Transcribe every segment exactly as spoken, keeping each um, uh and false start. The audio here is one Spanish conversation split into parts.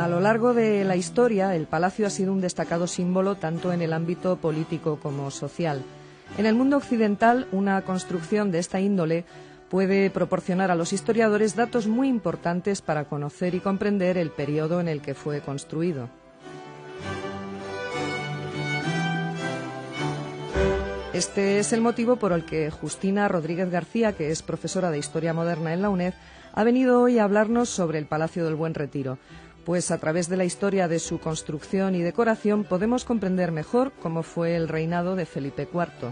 A lo largo de la historia, el palacio ha sido un destacado símbolo tanto en el ámbito político como social. En el mundo occidental, una construcción de esta índole puede proporcionar a los historiadores datos muy importantes para conocer y comprender el periodo en el que fue construido. Este es el motivo por el que Justina Rodríguez García, que es profesora de Historia Moderna en la UNED, ha venido hoy a hablarnos sobre el Palacio del Buen Retiro, pues a través de la historia de su construcción y decoración podemos comprender mejor cómo fue el reinado de Felipe cuarto.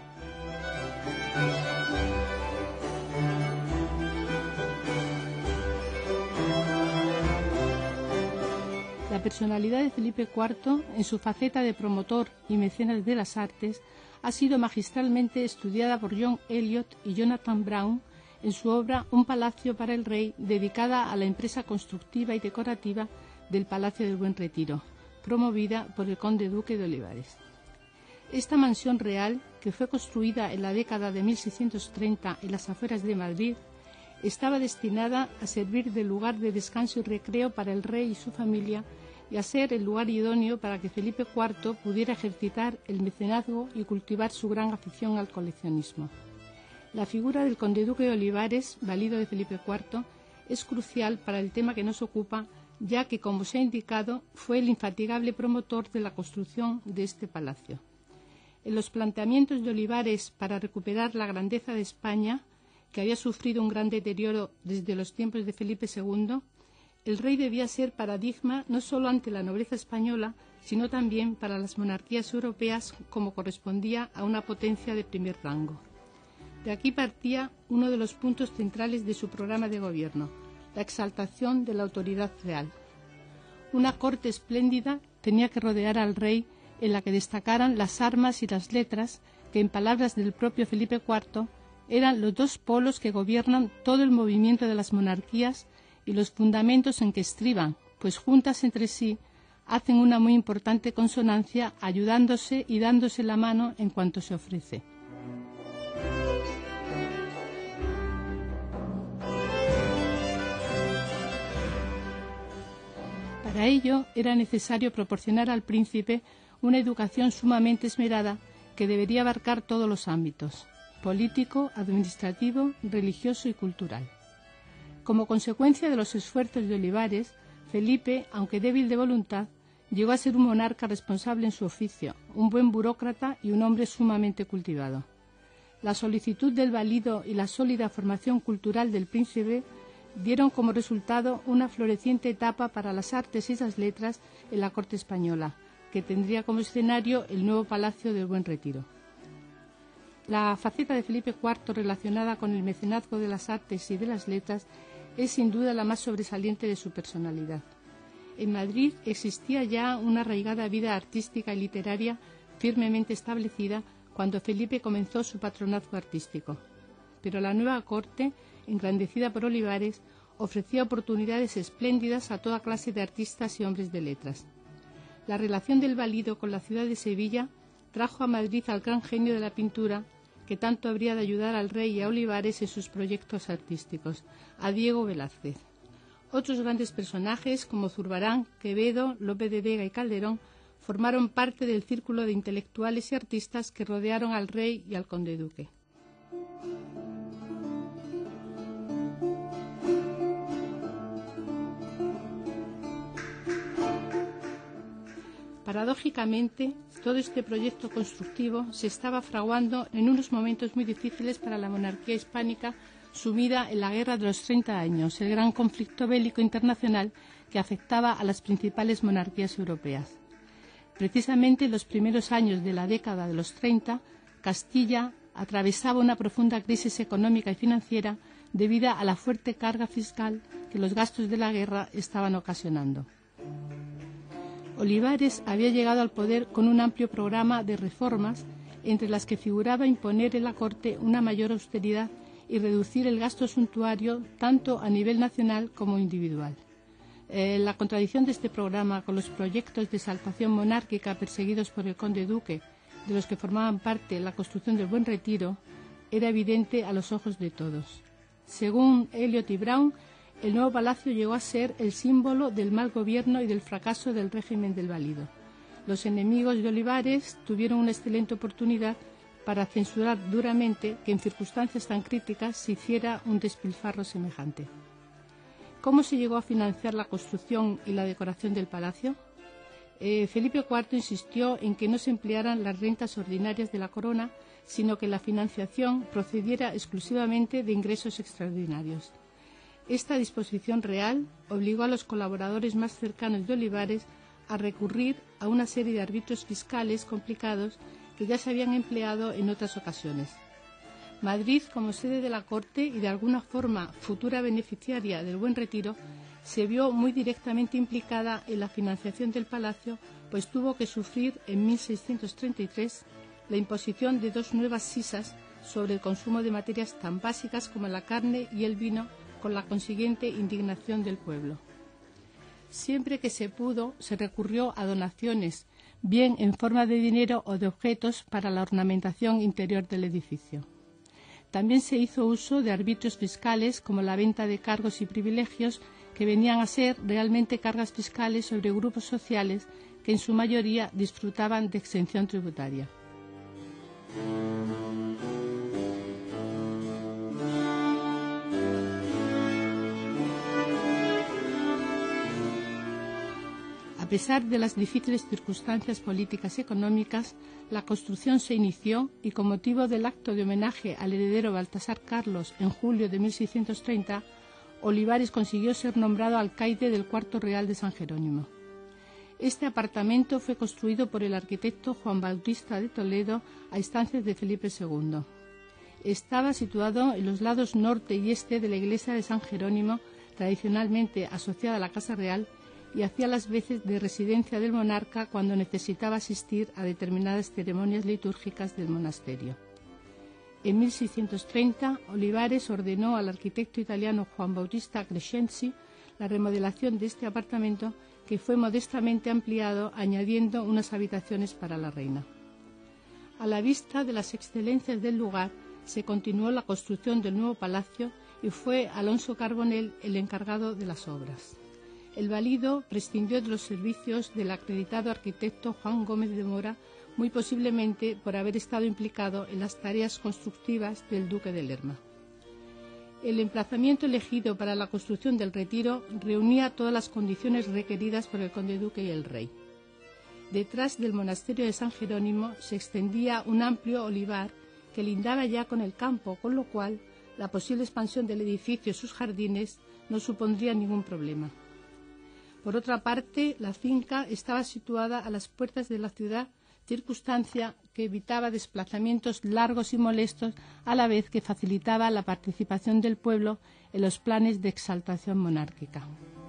La personalidad de Felipe cuarto, en su faceta de promotor y mecenas de las artes, ha sido magistralmente estudiada por John Eliot y Jonathan Brown en su obra Un palacio para el rey, dedicada a la empresa constructiva y decorativa del Palacio del Buen Retiro, promovida por el conde duque de Olivares. Esta mansión real, que fue construida en la década de mil seiscientos treinta en las afueras de Madrid, estaba destinada a servir de lugar de descanso y recreo para el rey y su familia, y a ser el lugar idóneo para que Felipe cuarto pudiera ejercitar el mecenazgo y cultivar su gran afición al coleccionismo. La figura del conde duque de Olivares, valido de Felipe cuarto, es crucial para el tema que nos ocupa, ya que, como se ha indicado, fue el infatigable promotor de la construcción de este palacio. En los planteamientos de Olivares para recuperar la grandeza de España, que había sufrido un gran deterioro desde los tiempos de Felipe segundo, el rey debía ser paradigma no solo ante la nobleza española, sino también para las monarquías europeas, como correspondía a una potencia de primer rango. De aquí partía uno de los puntos centrales de su programa de gobierno, la exaltación de la autoridad real. Una corte espléndida tenía que rodear al rey, en la que destacaran las armas y las letras, que en palabras del propio Felipe cuarto eran los dos polos que gobiernan todo el movimiento de las monarquías y los fundamentos en que estriban, pues juntas entre sí hacen una muy importante consonancia, ayudándose y dándose la mano en cuanto se ofrece. Para ello era necesario proporcionar al príncipe una educación sumamente esmerada que debería abarcar todos los ámbitos: político, administrativo, religioso y cultural. Como consecuencia de los esfuerzos de Olivares, Felipe, aunque débil de voluntad, llegó a ser un monarca responsable en su oficio, un buen burócrata y un hombre sumamente cultivado. La solicitud del valido y la sólida formación cultural del príncipe dieron como resultado una floreciente etapa para las artes y las letras en la corte española, que tendría como escenario el nuevo Palacio del Buen Retiro. La faceta de Felipe cuarto relacionada con el mecenazgo de las artes y de las letras es sin duda la más sobresaliente de su personalidad. En Madrid existía ya una arraigada vida artística y literaria firmemente establecida cuando Felipe comenzó su patronazgo artístico. Pero la nueva corte, engrandecida por Olivares, ofrecía oportunidades espléndidas a toda clase de artistas y hombres de letras. La relación del valido con la ciudad de Sevilla trajo a Madrid al gran genio de la pintura, que tanto habría de ayudar al rey y a Olivares en sus proyectos artísticos, a Diego Velázquez. Otros grandes personajes, como Zurbarán, Quevedo, Lope de Vega y Calderón, formaron parte del círculo de intelectuales y artistas que rodearon al rey y al conde duque. Paradójicamente, todo este proyecto constructivo se estaba fraguando en unos momentos muy difíciles para la monarquía hispánica, sumida en la Guerra de los Treinta Años, el gran conflicto bélico internacional que afectaba a las principales monarquías europeas. Precisamente en los primeros años de la década de los treinta, Castilla atravesaba una profunda crisis económica y financiera debido a la fuerte carga fiscal que los gastos de la guerra estaban ocasionando. Olivares había llegado al poder con un amplio programa de reformas, entre las que figuraba imponer en la corte una mayor austeridad y reducir el gasto suntuario tanto a nivel nacional como individual. Eh, la contradicción de este programa con los proyectos de exaltación monárquica perseguidos por el conde duque, de los que formaban parte la construcción del Buen Retiro, era evidente a los ojos de todos. Según Eliot y Brown, el nuevo palacio llegó a ser el símbolo del mal gobierno y del fracaso del régimen del Valido. Los enemigos de Olivares tuvieron una excelente oportunidad para censurar duramente que en circunstancias tan críticas se hiciera un despilfarro semejante. ¿Cómo se llegó a financiar la construcción y la decoración del palacio? Eh, Felipe cuarto insistió en que no se emplearan las rentas ordinarias de la corona, sino que la financiación procediera exclusivamente de ingresos extraordinarios. Esta disposición real obligó a los colaboradores más cercanos de Olivares a recurrir a una serie de arbitrios fiscales complicados que ya se habían empleado en otras ocasiones. Madrid, como sede de la corte y de alguna forma futura beneficiaria del Buen Retiro, se vio muy directamente implicada en la financiación del palacio, pues tuvo que sufrir en mil seiscientos treinta y tres la imposición de dos nuevas sisas sobre el consumo de materias tan básicas como la carne y el vino, con la consiguiente indignación del pueblo. Siempre que se pudo, se recurrió a donaciones, bien en forma de dinero o de objetos para la ornamentación interior del edificio. También se hizo uso de arbitrios fiscales como la venta de cargos y privilegios que venían a ser realmente cargas fiscales sobre grupos sociales que en su mayoría disfrutaban de exención tributaria. A pesar de las difíciles circunstancias políticas y económicas, la construcción se inició y con motivo del acto de homenaje al heredero Baltasar Carlos en julio de mil seiscientos treinta, Olivares consiguió ser nombrado alcaide del Cuarto Real de San Jerónimo. Este apartamento fue construido por el arquitecto Juan Bautista de Toledo a instancias de Felipe segundo. Estaba situado en los lados norte y este de la iglesia de San Jerónimo, tradicionalmente asociada a la Casa Real, y hacía las veces de residencia del monarca cuando necesitaba asistir a determinadas ceremonias litúrgicas del monasterio. En mil seiscientos treinta, Olivares ordenó al arquitecto italiano Juan Bautista Crescenzi la remodelación de este apartamento, que fue modestamente ampliado añadiendo unas habitaciones para la reina. A la vista de las excelencias del lugar, se continuó la construcción del nuevo palacio y fue Alonso Carbonell el encargado de las obras. El Valido prescindió de los servicios del acreditado arquitecto Juan Gómez de Mora, muy posiblemente por haber estado implicado en las tareas constructivas del duque de Lerma. El emplazamiento elegido para la construcción del Retiro reunía todas las condiciones requeridas por el conde duque y el rey. Detrás del monasterio de San Jerónimo se extendía un amplio olivar que lindaba ya con el campo, con lo cual la posible expansión del edificio y sus jardines no supondría ningún problema. Por otra parte, la finca estaba situada a las puertas de la ciudad, circunstancia que evitaba desplazamientos largos y molestos, a la vez que facilitaba la participación del pueblo en los planes de exaltación monárquica.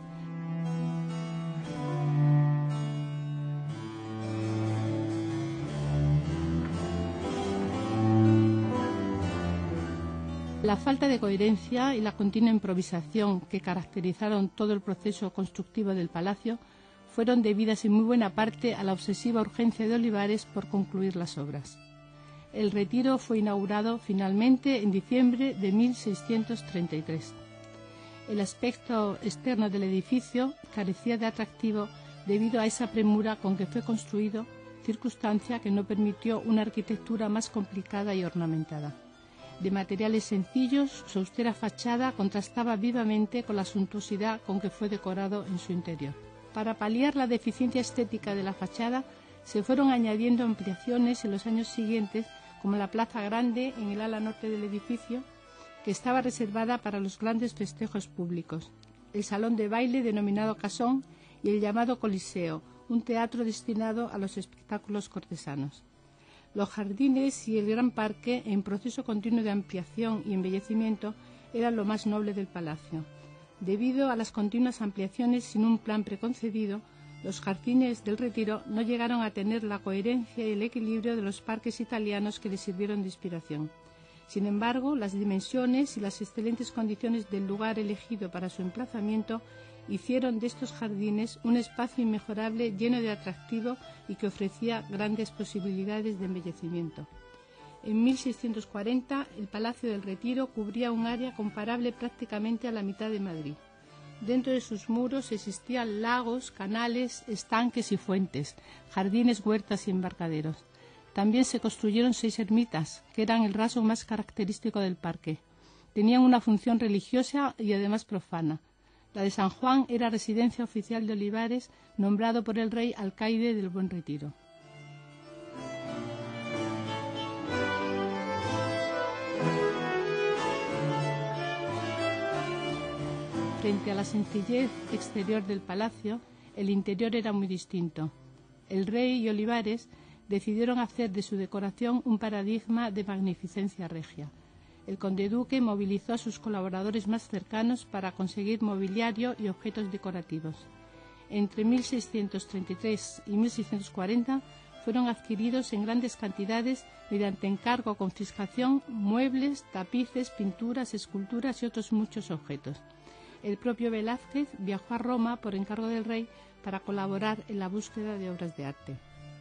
La falta de coherencia y la continua improvisación que caracterizaron todo el proceso constructivo del palacio fueron debidas en muy buena parte a la obsesiva urgencia de Olivares por concluir las obras. El Retiro fue inaugurado finalmente en diciembre de mil seiscientos treinta y tres. El aspecto externo del edificio carecía de atractivo debido a esa premura con que fue construido, circunstancia que no permitió una arquitectura más complicada y ornamentada. De materiales sencillos, su austera fachada contrastaba vivamente con la suntuosidad con que fue decorado en su interior. Para paliar la deficiencia estética de la fachada, se fueron añadiendo ampliaciones en los años siguientes, como la Plaza Grande en el ala norte del edificio, que estaba reservada para los grandes festejos públicos, el salón de baile denominado Casón y el llamado Coliseo, un teatro destinado a los espectáculos cortesanos. Los jardines y el gran parque, en proceso continuo de ampliación y embellecimiento, eran lo más noble del palacio. Debido a las continuas ampliaciones sin un plan preconcebido, los jardines del Retiro no llegaron a tener la coherencia y el equilibrio de los parques italianos que les sirvieron de inspiración. Sin embargo, las dimensiones y las excelentes condiciones del lugar elegido para su emplazamiento hicieron de estos jardines un espacio inmejorable lleno de atractivo y que ofrecía grandes posibilidades de embellecimiento. En mil seiscientos cuarenta, el Palacio del Retiro cubría un área comparable prácticamente a la mitad de Madrid. Dentro de sus muros existían lagos, canales, estanques y fuentes, jardines, huertas y embarcaderos. También se construyeron seis ermitas, que eran el rasgo más característico del parque. Tenían una función religiosa y además profana. La de San Juan era residencia oficial de Olivares, nombrado por el rey alcaide del Buen Retiro. Frente a la sencillez exterior del palacio, el interior era muy distinto. El rey y Olivares decidieron hacer de su decoración un paradigma de magnificencia regia. El conde duque movilizó a sus colaboradores más cercanos para conseguir mobiliario y objetos decorativos. Entre mil seiscientos treinta y tres y mil seiscientos cuarenta fueron adquiridos en grandes cantidades mediante encargo o confiscación muebles, tapices, pinturas, esculturas y otros muchos objetos. El propio Velázquez viajó a Roma por encargo del rey para colaborar en la búsqueda de obras de arte.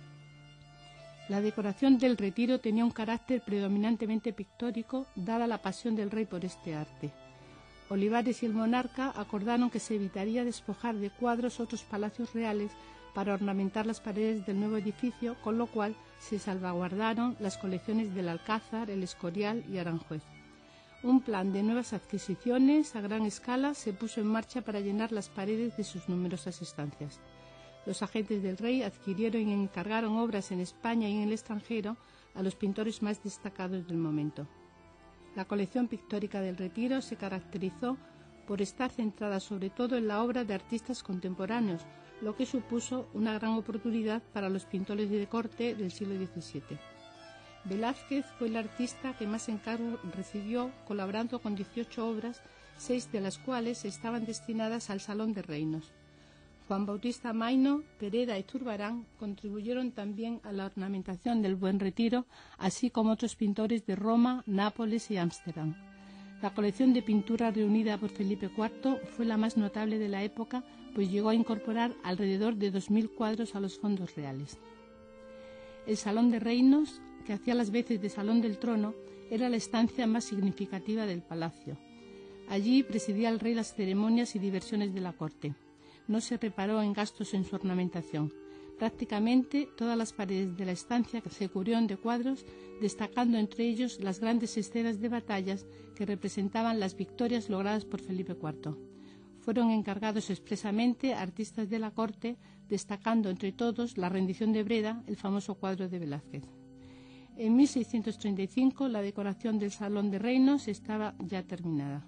La decoración del Retiro tenía un carácter predominantemente pictórico, dada la pasión del rey por este arte. Olivares y el monarca acordaron que se evitaría despojar de cuadros otros palacios reales para ornamentar las paredes del nuevo edificio, con lo cual se salvaguardaron las colecciones del Alcázar, el Escorial y Aranjuez. Un plan de nuevas adquisiciones a gran escala se puso en marcha para llenar las paredes de sus numerosas estancias. Los agentes del rey adquirieron y encargaron obras en España y en el extranjero a los pintores más destacados del momento. La colección pictórica del Retiro se caracterizó por estar centrada sobre todo en la obra de artistas contemporáneos, lo que supuso una gran oportunidad para los pintores de corte del siglo diecisiete. Velázquez fue el artista que más encargos recibió, colaborando con dieciocho obras, seis de las cuales estaban destinadas al Salón de Reinos. Juan Bautista Maino, Pereda y Zurbarán contribuyeron también a la ornamentación del Buen Retiro, así como otros pintores de Roma, Nápoles y Ámsterdam. La colección de pintura reunida por Felipe cuarto fue la más notable de la época, pues llegó a incorporar alrededor de dos mil cuadros a los fondos reales. El Salón de Reinos, que hacía las veces de Salón del Trono, era la estancia más significativa del palacio. Allí presidía el rey las ceremonias y diversiones de la corte. No se reparó en gastos en su ornamentación. Prácticamente todas las paredes de la estancia se cubrieron de cuadros, destacando entre ellos las grandes escenas de batallas que representaban las victorias logradas por Felipe cuarto. Fueron encargados expresamente artistas de la corte, destacando entre todos la rendición de Breda, el famoso cuadro de Velázquez. En mil seiscientos treinta y cinco la decoración del Salón de Reinos estaba ya terminada.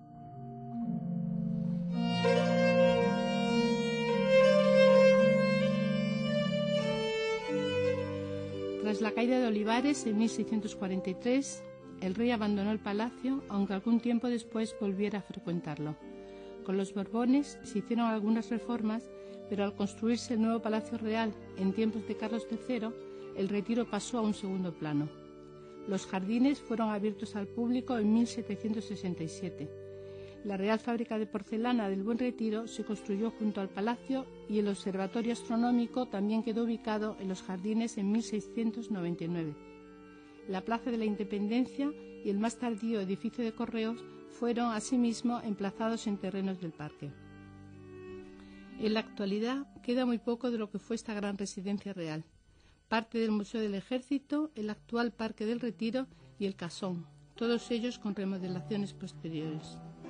Tras la caída de Olivares en mil seiscientos cuarenta y tres, el rey abandonó el palacio, aunque algún tiempo después volviera a frecuentarlo. Con los Borbones se hicieron algunas reformas, pero al construirse el nuevo Palacio Real en tiempos de Carlos tercero, el Retiro pasó a un segundo plano. Los jardines fueron abiertos al público en mil setecientos sesenta y siete. La Real Fábrica de Porcelana del Buen Retiro se construyó junto al palacio y el Observatorio Astronómico también quedó ubicado en los jardines en mil seiscientos noventa y nueve. La Plaza de la Independencia y el más tardío edificio de Correos fueron asimismo emplazados en terrenos del parque. En la actualidad queda muy poco de lo que fue esta gran residencia real. Parte del Museo del Ejército, el actual Parque del Retiro y el Casón, todos ellos con remodelaciones posteriores.